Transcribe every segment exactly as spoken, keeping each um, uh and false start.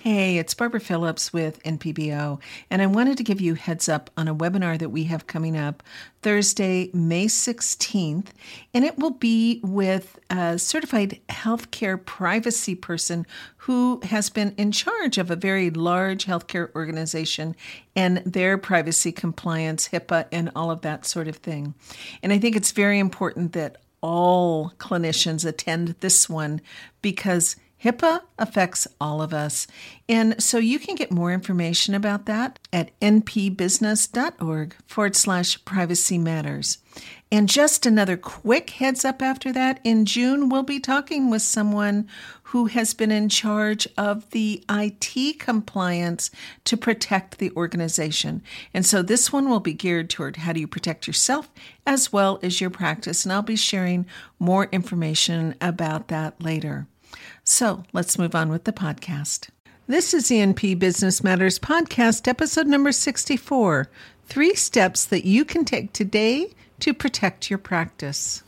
Hey, it's Barbara Phillips with N P B O, and I wanted to give you a heads up on a webinar that we have coming up Thursday, May sixteenth, and it will be with a certified healthcare privacy person who has been in charge of a very large healthcare organization and their privacy compliance, HIPAA, and all of that sort of thing. And I think it's very important that all clinicians attend this one because HIPAA affects all of us. And so you can get more information about that at npbusiness.org forward slash privacy matters. And just another quick heads up after that, in June, we'll be talking with someone who has been in charge of the I T compliance to protect the organization. And so this one will be geared toward how do you protect yourself as well as your practice. And I'll be sharing more information about that later. So let's move on with the podcast. This is the N P Business Matters podcast, episode number sixty-four, Three Steps That You Can Take Today to Protect Your Practice.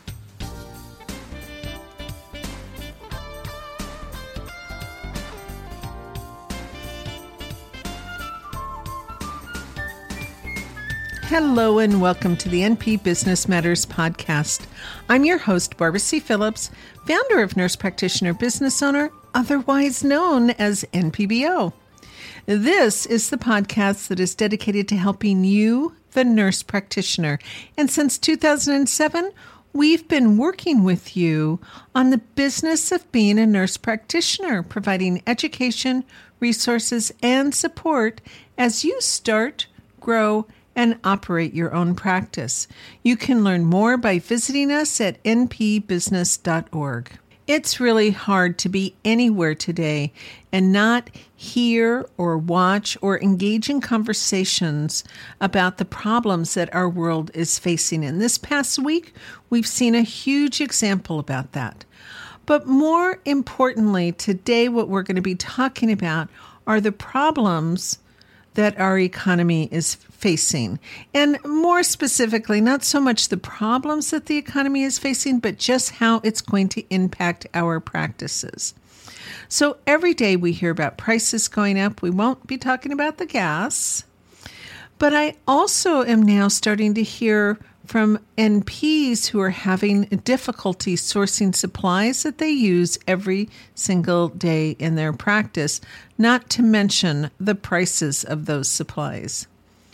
Hello and welcome to the N P Business Matters podcast. I'm your host, Barbara C. Phillips, founder of Nurse Practitioner Business Owner, otherwise known as N P B O. This is the podcast that is dedicated to helping you, the nurse practitioner. And since two thousand seven, we've been working with you on the business of being a nurse practitioner, providing education, resources, and support as you start, grow, and operate your own practice. You can learn more by visiting us at n p business dot org. It's really hard to be anywhere today and not hear or watch or engage in conversations about the problems that our world is facing. And this past week, we've seen a huge example about that. But more importantly, today what we're going to be talking about are the problems that our economy is facing. And more specifically, not so much the problems that the economy is facing, but just how it's going to impact our practices. So every day we hear about prices going up. We won't be talking about the gas. But I also am now starting to hear from N Ps who are having difficulty sourcing supplies that they use every single day in their practice, not to mention the prices of those supplies.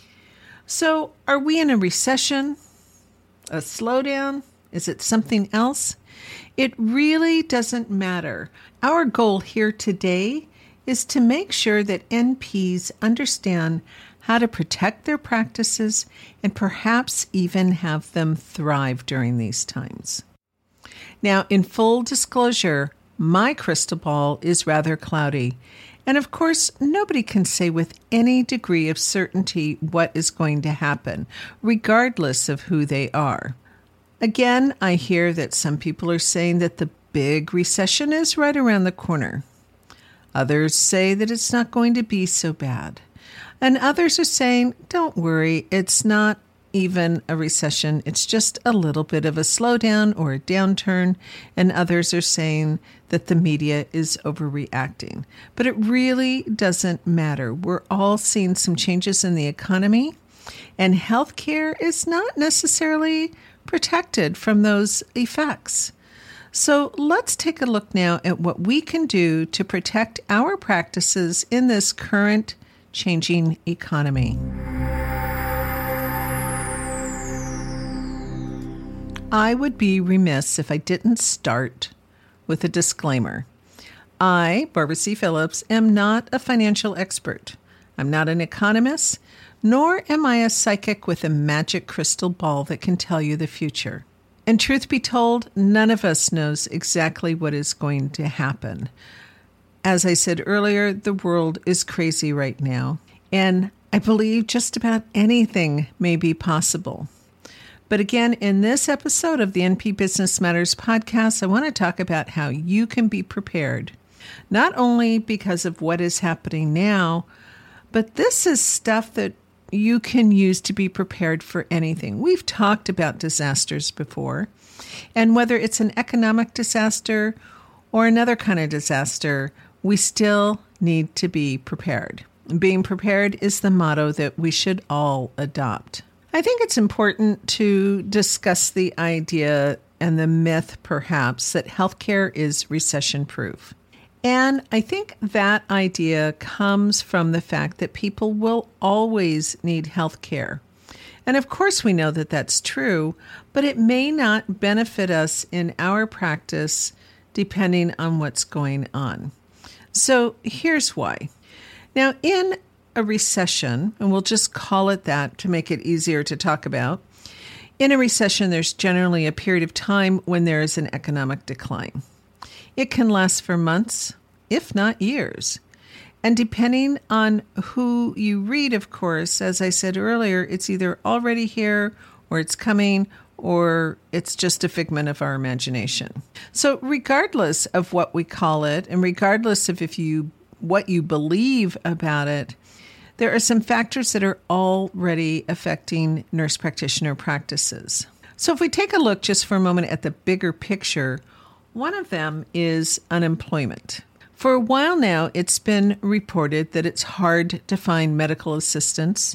So are we in a recession? A slowdown? Is it something else? It really doesn't matter. Our goal here today is to make sure that N Ps understand how to protect their practices and perhaps even have them thrive during these times. Now, in full disclosure, my crystal ball is rather cloudy. And of course, nobody can say with any degree of certainty what is going to happen, regardless of who they are. Again, I hear that some people are saying that the big recession is right around the corner. Others say that it's not going to be so bad. And others are saying, don't worry, it's not even a recession. It's just a little bit of a slowdown or a downturn. And others are saying that the media is overreacting. But it really doesn't matter. We're all seeing some changes in the economy, and healthcare is not necessarily protected from those effects. So let's take a look now at what we can do to protect our practices in this current changing economy. I would be remiss if I didn't start with a disclaimer. I, Barbara C. Phillips, am not a financial expert. I'm not an economist, nor am I a psychic with a magic crystal ball that can tell you the future. And truth be told, none of us knows exactly what is going to happen. As I said earlier, the world is crazy right now, and I believe just about anything may be possible. But again, in this episode of the N P Business Matters podcast, I want to talk about how you can be prepared, not only because of what is happening now, but this is stuff that you can use to be prepared for anything. We've talked about disasters before, and whether it's an economic disaster or another kind of disaster, we still need to be prepared. Being prepared is the motto that we should all adopt. I think it's important to discuss the idea and the myth, perhaps, that healthcare is recession-proof. And I think that idea comes from the fact that people will always need healthcare. And of course, we know that that's true, but it may not benefit us in our practice depending on what's going on. So here's why. Now, in a recession, and we'll just call it that to make it easier to talk about, in a recession, there's generally a period of time when there is an economic decline. It can last for months, if not years. And depending on who you read, of course, as I said earlier, it's either already here or it's coming or it's just a figment of our imagination. So regardless of what we call it, and regardless of if you what you believe about it, there are some factors that are already affecting nurse practitioner practices. So if we take a look just for a moment at the bigger picture, one of them is unemployment. For a while now, it's been reported that it's hard to find medical assistants.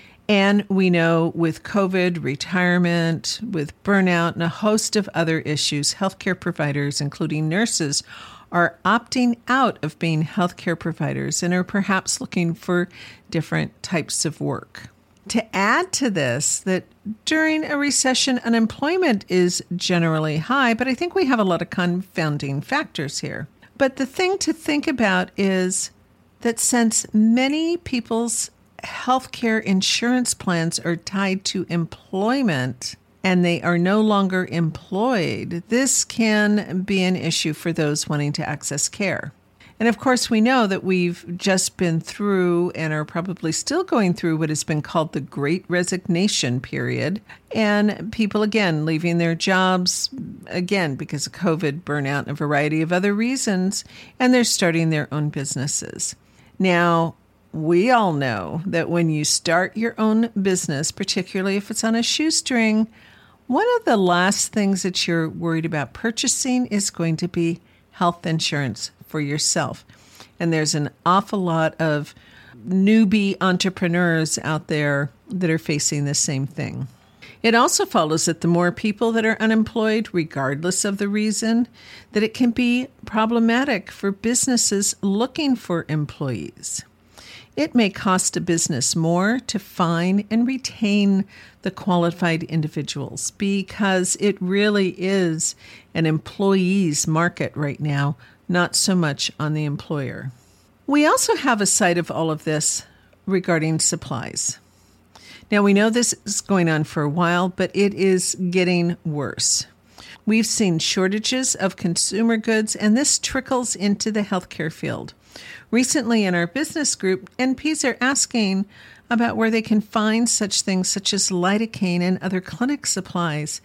And we know with COVID, retirement, with burnout, and a host of other issues, healthcare providers, including nurses, are opting out of being healthcare providers and are perhaps looking for different types of work. To add to this, that during a recession, unemployment is generally high, but I think we have a lot of confounding factors here. But the thing to think about is that since many people's healthcare insurance plans are tied to employment and they are no longer employed, this can be an issue for those wanting to access care. And of course, we know that we've just been through and are probably still going through what has been called the Great Resignation period. And people, again, leaving their jobs, again, because of COVID, burnout, and a variety of other reasons, and they're starting their own businesses. Now, we all know that when you start your own business, particularly if it's on a shoestring, one of the last things that you're worried about purchasing is going to be health insurance for yourself. And there's an awful lot of newbie entrepreneurs out there that are facing the same thing. It also follows that the more people that are unemployed, regardless of the reason, that it can be problematic for businesses looking for employees. It may cost a business more to find and retain the qualified individuals because it really is an employee's market right now, not so much on the employer. We also have a side of all of this regarding supplies. Now, we know this is going on for a while, but it is getting worse. We've seen shortages of consumer goods, and this trickles into the healthcare field. Recently in our business group, N Ps are asking about where they can find such things such as lidocaine and other clinic supplies.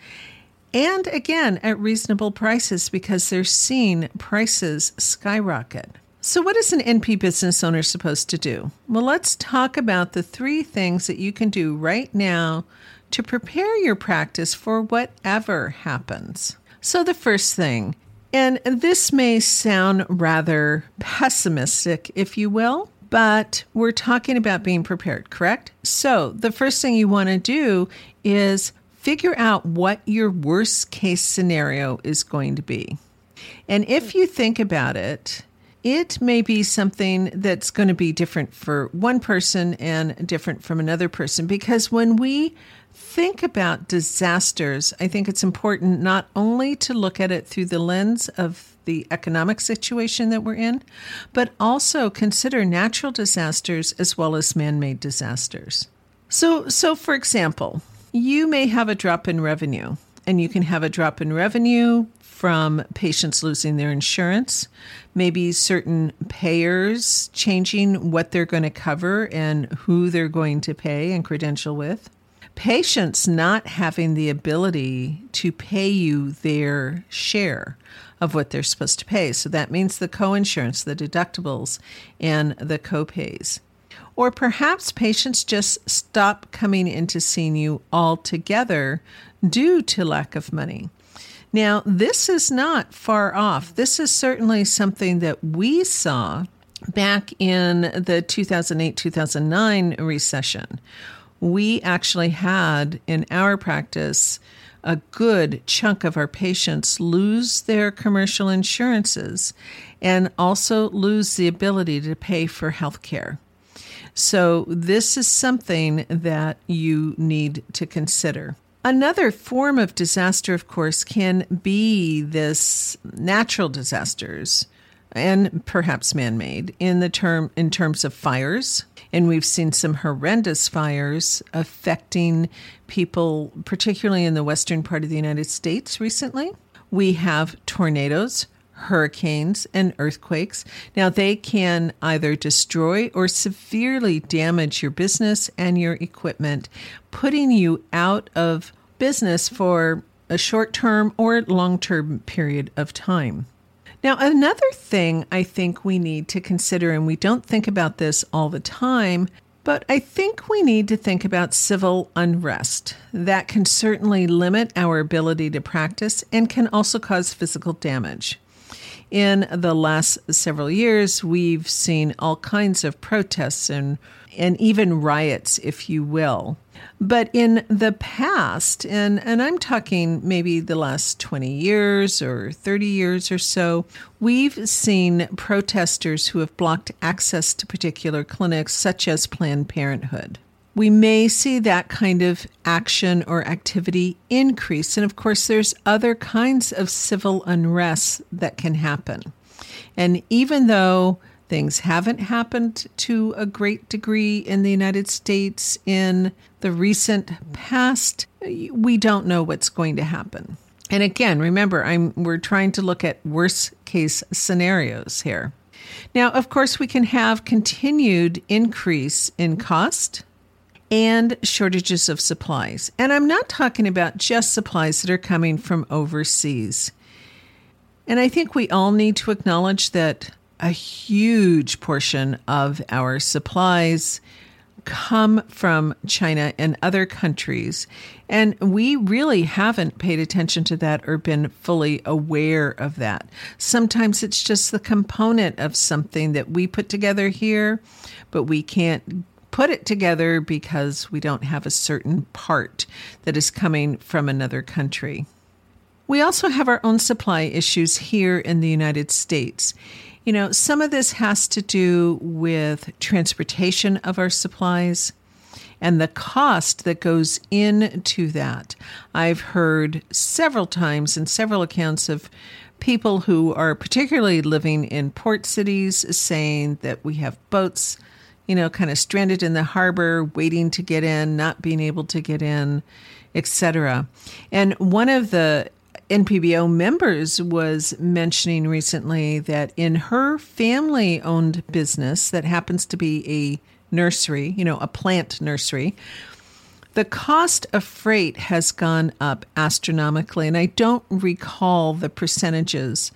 And again, at reasonable prices because they're seeing prices skyrocket. So what is an N P business owner supposed to do? Well, let's talk about the three things that you can do right now to prepare your practice for whatever happens. So the first thing, and this may sound rather pessimistic, if you will, but we're talking about being prepared, correct? So the first thing you want to do is figure out what your worst case scenario is going to be. And if you think about it, it may be something that's going to be different for one person and different from another person. Because when we think about disasters, I think it's important not only to look at it through the lens of the economic situation that we're in, but also consider natural disasters as well as man-made disasters. So, so for example, you may have a drop in revenue, and you can have a drop in revenue from patients losing their insurance, maybe certain payers changing what they're going to cover and who they're going to pay and credential with, patients not having the ability to pay you their share of what they're supposed to pay. So that means the coinsurance, the deductibles, and the copays. Or perhaps patients just stop coming into seeing you altogether due to lack of money. Now, this is not far off. This is certainly something that we saw back in the two thousand eight two thousand nine recession, we actually had in our practice a good chunk of our patients lose their commercial insurances and also lose the ability to pay for health care. So this is something that you need to consider. Another form of disaster, of course, can be this natural disasters and perhaps man-made in the term in terms of fires. And we've seen some horrendous fires affecting people, particularly in the western part of the United States recently. We have tornadoes, hurricanes, and earthquakes. Now, they can either destroy or severely damage your business and your equipment, putting you out of business for a short-term or long-term period of time. Now, another thing I think we need to consider, and we don't think about this all the time, but I think we need to think about civil unrest. That can certainly limit our ability to practice and can also cause physical damage. In the last several years, we've seen all kinds of protests and and even riots, if you will. But in the past, and, and I'm talking maybe the last twenty years or thirty years or so, we've seen protesters who have blocked access to particular clinics, such as Planned Parenthood. We may see that kind of action or activity increase. And of course, there's other kinds of civil unrest that can happen. And even though things haven't happened to a great degree in the United States in the recent past, we don't know what's going to happen. And again, remember, I'm we're trying to look at worst case scenarios here. Now, of course, we can have continued increase in cost and shortages of supplies. And I'm not talking about just supplies that are coming from overseas. And I think we all need to acknowledge that a huge portion of our supplies come from China and other countries. And we really haven't paid attention to that or been fully aware of that. Sometimes it's just the component of something that we put together here, but we can't put it together because we don't have a certain part that is coming from another country. We also have our own supply issues here in the United States. You know, some of this has to do with transportation of our supplies and the cost that goes into that. I've heard several times in several accounts of people who are particularly living in port cities saying that we have boats, you know, kind of stranded in the harbor, waiting to get in, not being able to get in, et cetera. And one of the N P B O members was mentioning recently that in her family-owned business that happens to be a nursery, you know, a plant nursery, the cost of freight has gone up astronomically. And I don't recall the percentages,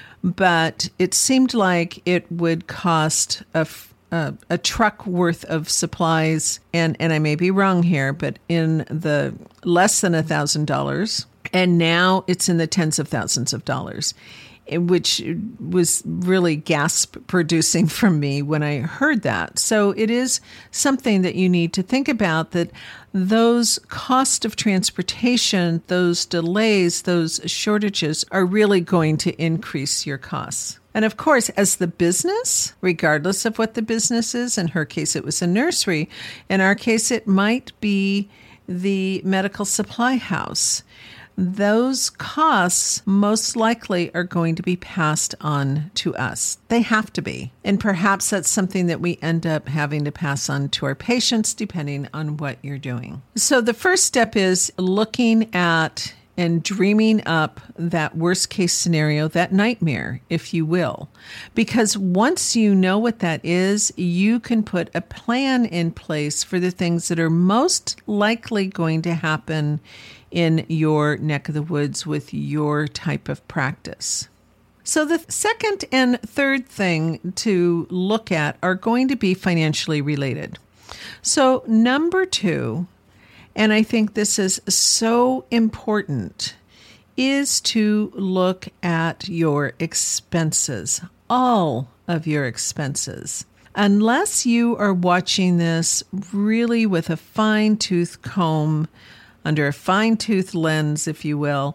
but it seemed like it would cost a Uh, a truck worth of supplies, and, and I may be wrong here, but in the less than a thousand dollars, and now it's in the tens of thousands of dollars, which was really gasp producing for me when I heard that. So it is something that you need to think about, that those cost of transportation, those delays, those shortages are really going to increase your costs. And of course, as the business, regardless of what the business is, in her case, it was a nursery. In our case, it might be the medical supply house. Those costs most likely are going to be passed on to us. They have to be. And perhaps that's something that we end up having to pass on to our patients, depending on what you're doing. So the first step is looking at and dreaming up that worst case scenario, that nightmare, if you will. Because once you know what that is, you can put a plan in place for the things that are most likely going to happen in your neck of the woods with your type of practice. So the second and third thing to look at are going to be financially related. So number two, and I think this is so important, is to look at your expenses, all of your expenses. Unless you are watching this really with a fine-tooth comb, under a fine-tooth lens, if you will,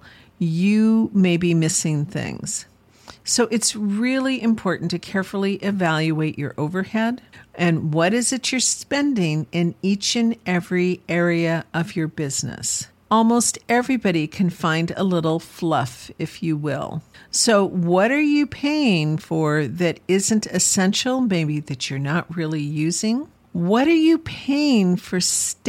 you may be missing things. So it's really important to carefully evaluate your overhead and what is it you're spending in each and every area of your business. Almost everybody can find a little fluff, if you will. So what are you paying for that isn't essential, maybe that you're not really using? What are you paying for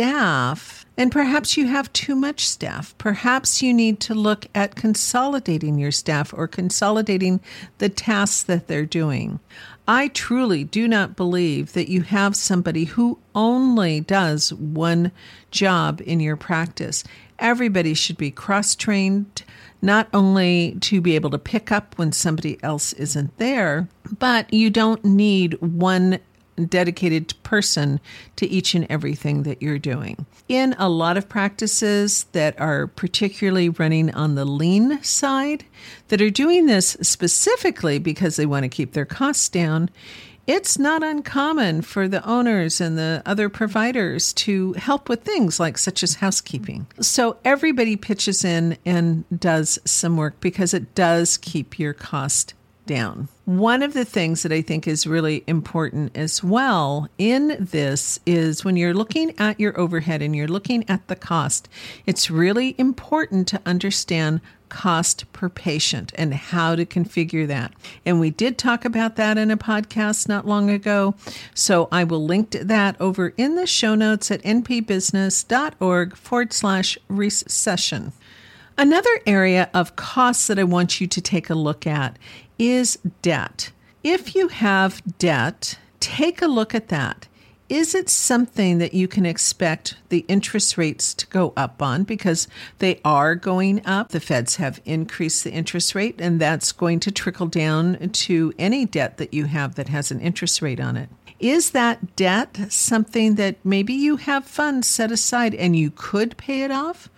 staff? And perhaps you have too much staff. Perhaps you need to look at consolidating your staff or consolidating the tasks that they're doing. I truly do not believe that you have somebody who only does one job in your practice. Everybody should be cross-trained, not only to be able to pick up when somebody else isn't there, but you don't need one dedicated person to each and everything that you're doing. In a lot of practices that are particularly running on the lean side, that are doing this specifically because they want to keep their costs down, it's not uncommon for the owners and the other providers to help with things like such as housekeeping. So everybody pitches in and does some work because it does keep your cost down. One of the things that I think is really important as well in this is when you're looking at your overhead and you're looking at the cost, it's really important to understand cost per patient and how to configure that. And we did talk about that in a podcast not long ago. So I will link to that over in the show notes at npbusiness.org forward slash recession. Another area of costs that I want you to take a look at is debt. If you have debt, take a look at that. Is it something that you can expect the interest rates to go up on? Because they are going up. The feds have increased the interest rate, and that's going to trickle down to any debt that you have that has an interest rate on it. Is that debt something that maybe you have funds set aside and you could pay it off?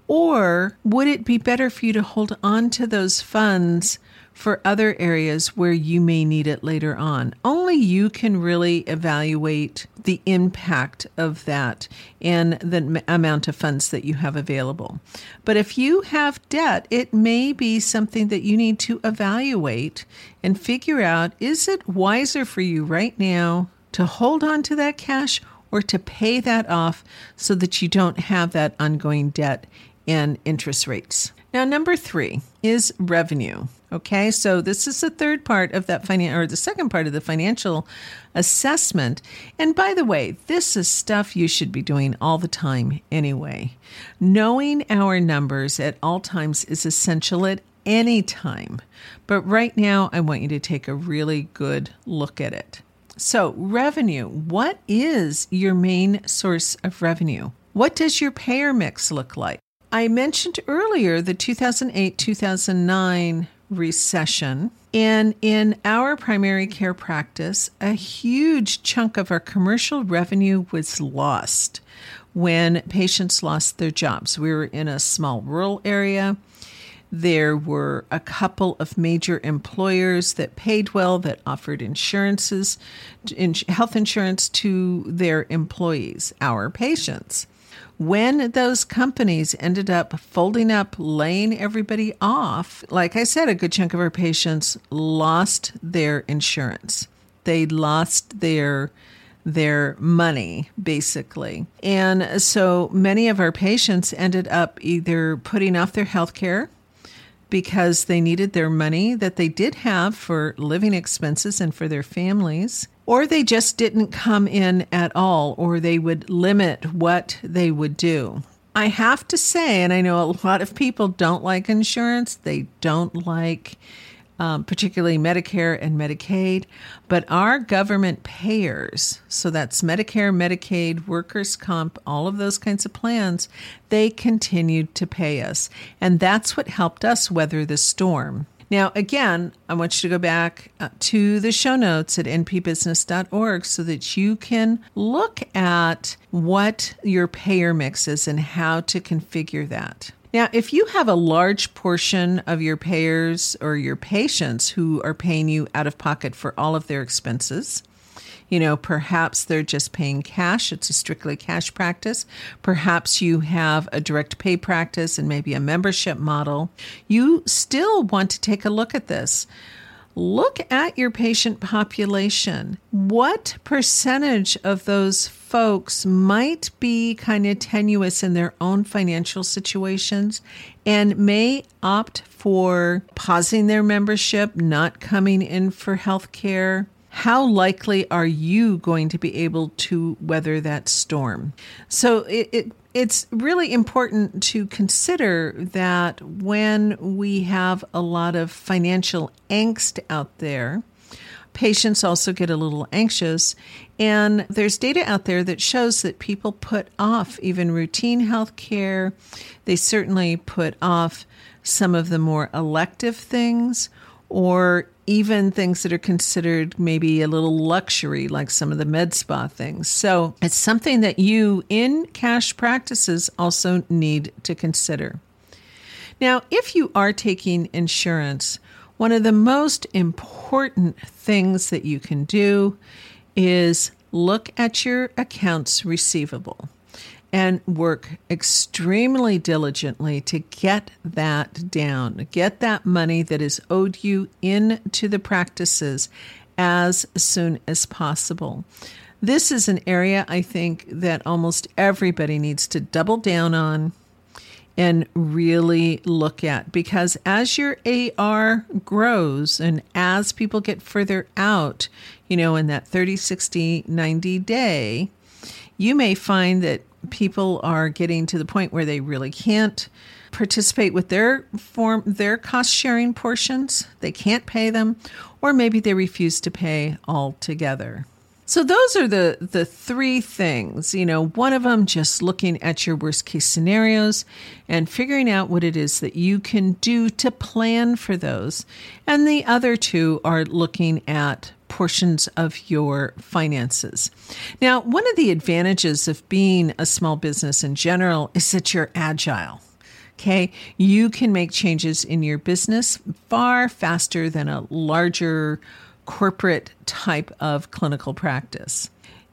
Or would it be better for you to hold on to those funds for other areas where you may need it later on? Only you can really evaluate the impact of that and the m- amount of funds that you have available. But if you have debt, it may be something that you need to evaluate and figure out, is it wiser for you right now to hold on to that cash or to pay that off so that you don't have that ongoing debt and interest rates? Now, number three is revenue. Okay, so this is the third part of that finan- or the second part of the financial assessment. And by the way, this is stuff you should be doing all the time anyway. Knowing our numbers at all times is essential at any time. But right now, I want you to take a really good look at it. So, revenue. What is your main source of revenue? What does your payer mix look like? I mentioned earlier the two thousand eight two thousand nine recession, and in our primary care practice, a huge chunk of our commercial revenue was lost when patients lost their jobs. We were in a small rural area. There were a couple of major employers that paid well, that offered insurances, health insurance to their employees, our patients. When those companies ended up folding up, laying everybody off, like I said, a good chunk of our patients lost their insurance. They lost their their money, basically. And so many of our patients ended up either putting off their health care because they needed their money that they did have for living expenses and for their families, or they just didn't come in at all, or they would limit what they would do. I have to say, and I know a lot of people don't like insurance, they don't like um, particularly Medicare and Medicaid, but our government payers, so that's Medicare, Medicaid, workers' comp, all of those kinds of plans, they continued to pay us. And that's what helped us weather the storm. Now, again, I want you to go back to the show notes at n p business dot org so that you can look at what your payer mix is and how to configure that. Now, if you have a large portion of your payers or your patients who are paying you out of pocket for all of their expenses, you know, perhaps they're just paying cash. It's a strictly cash practice. Perhaps you have a direct pay practice and maybe a membership model. You still want to take a look at this. Look at your patient population. What percentage of those folks might be kind of tenuous in their own financial situations and may opt for pausing their membership, not coming in for health care? How likely are you going to be able to weather that storm? So it, it it's really important to consider that when we have a lot of financial angst out there, patients also get a little anxious. And there's data out there that shows that people put off even routine health care. They certainly put off some of the more elective things, or even things that are considered maybe a little luxury, like some of the med spa things. So it's something that you in cash practices also need to consider. Now, if you are taking insurance, one of the most important things that you can do is look at your accounts receivable and work extremely diligently to get that down, get that money that is owed you into the practices as soon as possible. This is an area I think that almost everybody needs to double down on and really look at, because as your A R grows and as people get further out, you know, in that thirty, sixty, ninety day, you may find that people are getting to the point where they really can't participate with their form, their cost-sharing portions. They can't pay them, or maybe they refuse to pay altogether. So those are the, the three things. You know, one of them, just looking at your worst-case scenarios and figuring out what it is that you can do to plan for those. And the other two are looking at portions of your finances. Now, one of the advantages of being a small business in general is that you're agile. Okay, you can make changes in your business far faster than a larger corporate type of clinical practice.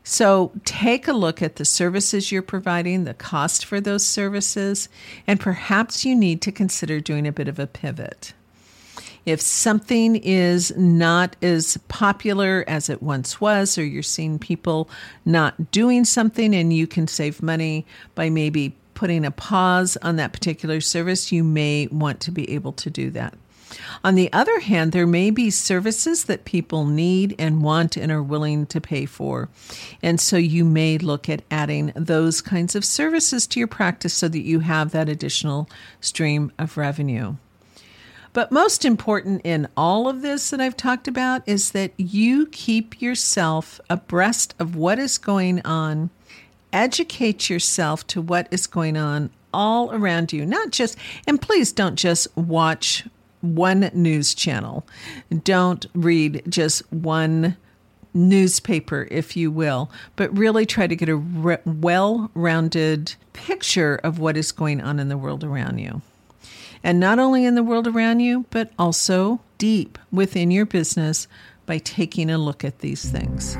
So take a look at the services you're providing, the cost for those services, and perhaps you need to consider doing a bit of a pivot. If something is not as popular as it once was, or you're seeing people not doing something and you can save money by maybe putting a pause on that particular service, you may want to be able to do that. On the other hand, there may be services that people need and want and are willing to pay for. And so you may look at adding those kinds of services to your practice so that you have that additional stream of revenue. But most important in all of this that I've talked about is that you keep yourself abreast of what is going on, educate yourself to what is going on all around you, not just, and please don't just watch one news channel. Don't read just one newspaper, if you will, but really try to get a re- well-rounded picture of what is going on in the world around you. And not only in the world around you, but also deep within your business by taking a look at these things.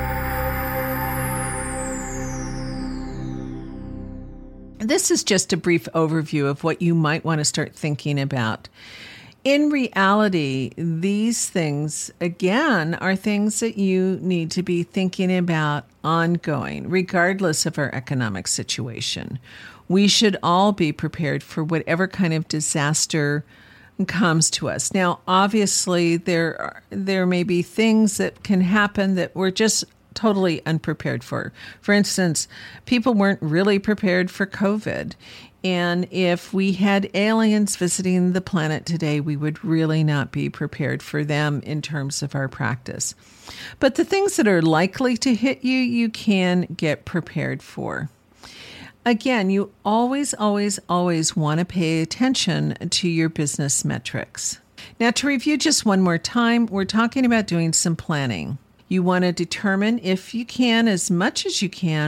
This is just a brief overview of what you might want to start thinking about. In reality, these things, again, are things that you need to be thinking about ongoing, regardless of our economic situation. We should all be prepared for whatever kind of disaster comes to us. Now, obviously, there are, there may be things that can happen that we're just totally unprepared for. For instance, people weren't really prepared for COVID. And if we had aliens visiting the planet today, we would really not be prepared for them in terms of our practice. But the things that are likely to hit you, you can get prepared for. Again, you always, always, always want to pay attention to your business metrics. Now, to review just one more time, we're talking about doing some planning. You want to determine, if you can, as much as you can,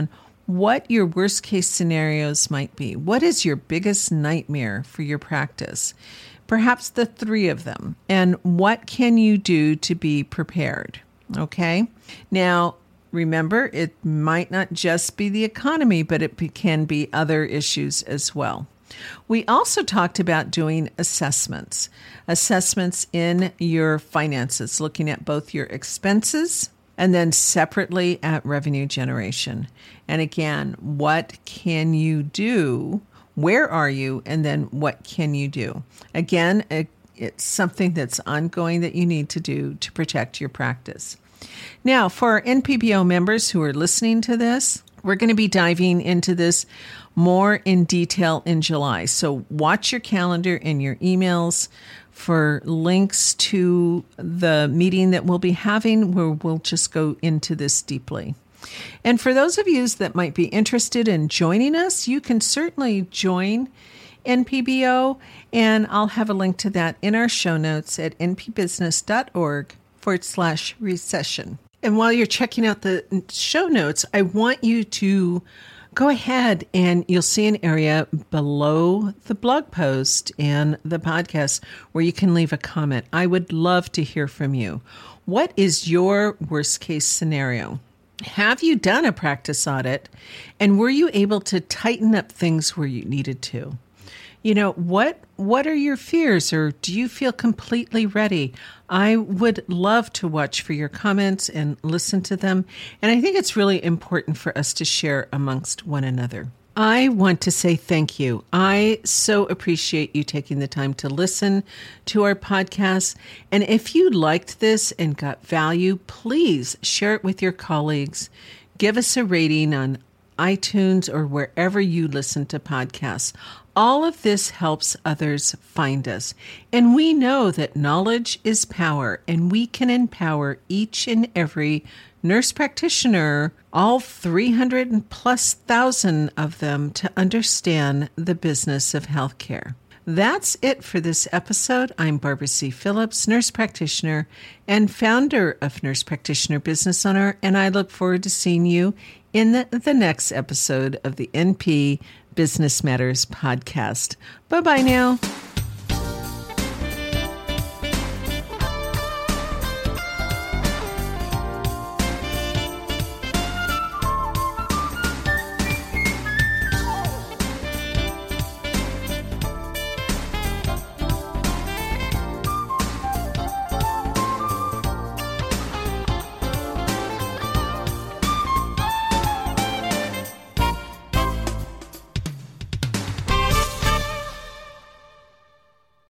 what your worst case scenarios might be. What is your biggest nightmare for your practice? Perhaps the three of them. And what can you do to be prepared? Okay. Now, remember, it might not just be the economy, but it can be other issues as well. We also talked about doing assessments, assessments in your finances, looking at both your expenses and then separately at revenue generation. And again, what can you do? Where are you? And then what can you do? Again, it, it's something that's ongoing that you need to do to protect your practice. Now, for our N P B O members who are listening to this, we're going to be diving into this more in detail in July. So watch your calendar and your emails for links to the meeting that we'll be having, where we'll just go into this deeply. And for those of you that might be interested in joining us, you can certainly join N P B O, and I'll have a link to that in our show notes at npbusiness.org forward slash recession. And while you're checking out the show notes, I want you to go ahead and you'll see an area below the blog post and the podcast where you can leave a comment. I would love to hear from you. What is your worst case scenario? Have you done a practice audit, and were you able to tighten up things where you needed to? You know, what what are your fears, or do you feel completely ready? I would love to watch for your comments and listen to them. And I think it's really important for us to share amongst one another. I want to say thank you. I so appreciate you taking the time to listen to our podcast. And if you liked this and got value, please share it with your colleagues. Give us a rating on iTunes or wherever you listen to podcasts. All of this helps others find us. And we know that knowledge is power, and we can empower each and every nurse practitioner, all three hundred plus thousand of them, to understand the business of healthcare. That's it for this episode. I'm Barbara C. Phillips, nurse practitioner and founder of Nurse Practitioner Business Owner, and I look forward to seeing you in the, the next episode of the N P Business Matters podcast. Bye-bye now.